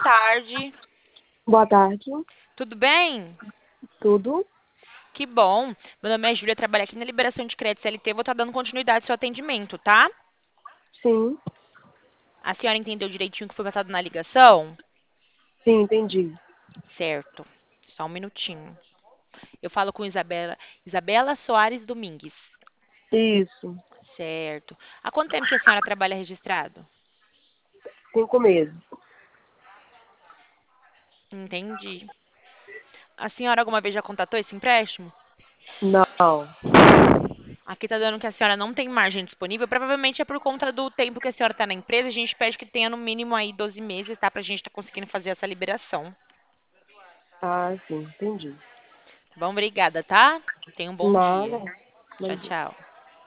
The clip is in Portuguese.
tarde. Boa tarde, Tudo bem? tudo? Que bom. Meu nome é Júlia, trabalho aqui na Liberação de Crédito CLT. Vou estar dando continuidade ao seu atendimento, tá? Sim, A senhora entendeu direitinho o que foi passado na ligação? sim, entendi. Certo. Só um minutinho. Eu falo com Isabela Soares Domingues. Isso, Certo. Há quanto tempo que a senhora trabalha registrado? 5 meses. Entendi. A senhora alguma vez já contatou esse empréstimo? Não. Aqui tá dando que a senhora não tem margem disponível. Provavelmente é por conta do tempo que a senhora está na empresa. A gente pede que tenha no mínimo aí 12 meses, tá? Pra gente estar conseguindo fazer essa liberação. Ah, sim, entendi. Tá bom? Obrigada, tá? Tenha um bom Nada, dia. Tchau, bom dia. tchau.